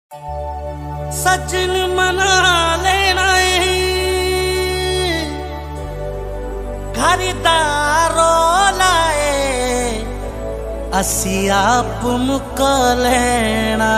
सजन मना लेना घर दारो लाए असी आप मुका लेना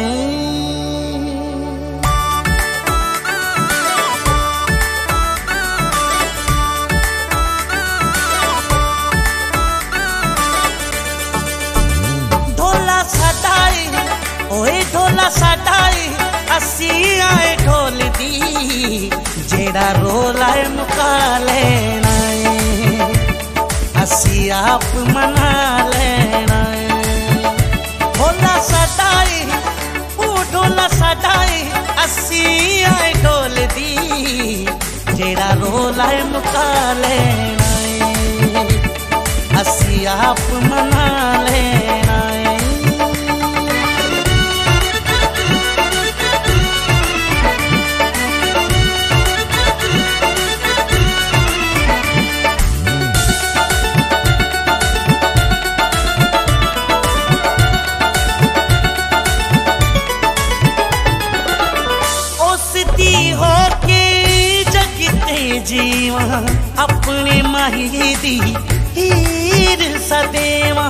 ढोला सटाई ओए ढोला सटाई असी आए ढोल दी जेड़ा रोला मुका लेना असी आप मना लेना ढोला सटाई ओ ढोला सटाई असी आए ढोल दी जेड़ा रोला मुका लेना असी आप मना लेना जीवा अपने माही दी हीर सदेवा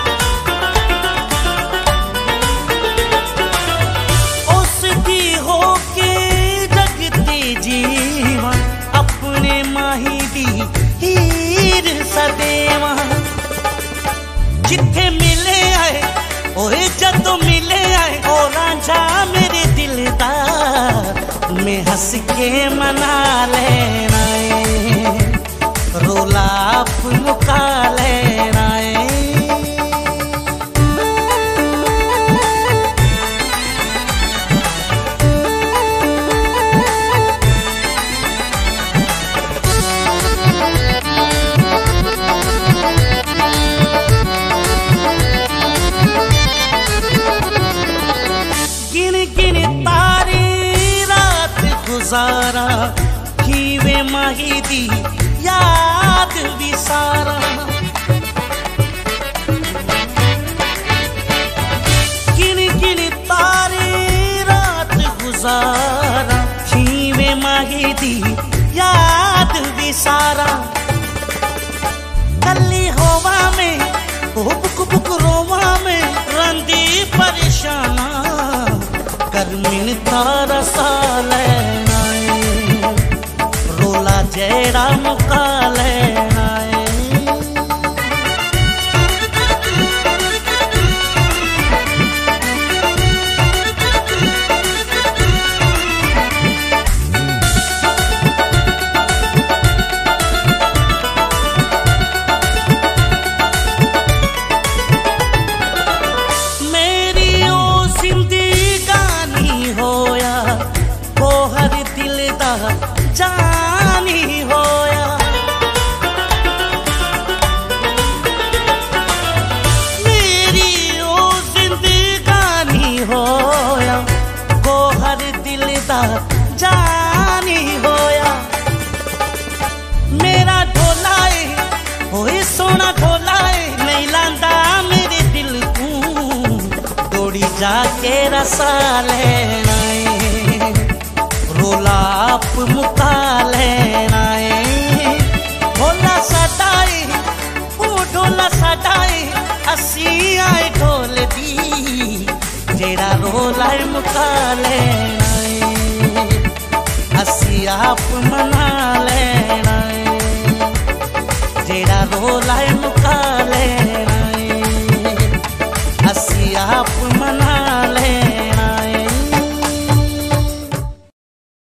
उसकी होके जगते जीवा अपने माही दी हीर सदेवा जिथे मिले आए ओए जदों मिले आए ओ रांझा मेरे दिल दा मैं हंस के मना लेना रोला आप मुका लेना गिन गिन तारी रात गुजारा खीवे माही दी याद विसारा गिन गिन तारी रात गुजारा खीवे माही दी याद विसारा कली होवा में बुक बुक रोवा में रंदी परेशाना कर मिन तारा सा लेना रोला जेड़ा मुका लेना मेरी ओ जिंदगानी होया वो हर दिल दा जानी होया मेरी ओ जिंदगानी होया वो हर दिल दा जानी होया मेरा ढोला होए सोना ढोला नहीं लांदा मेरे दिल को दौड़ी जाके रसा लेना रोला आप मुका लेना ढोला सटाई ओ ढोला सटाई असी आए ढोल दी जेड़ा रोला मुका लेना असी आप मना लेना जेड़ा रोला मुका लेना असी आप मना लेना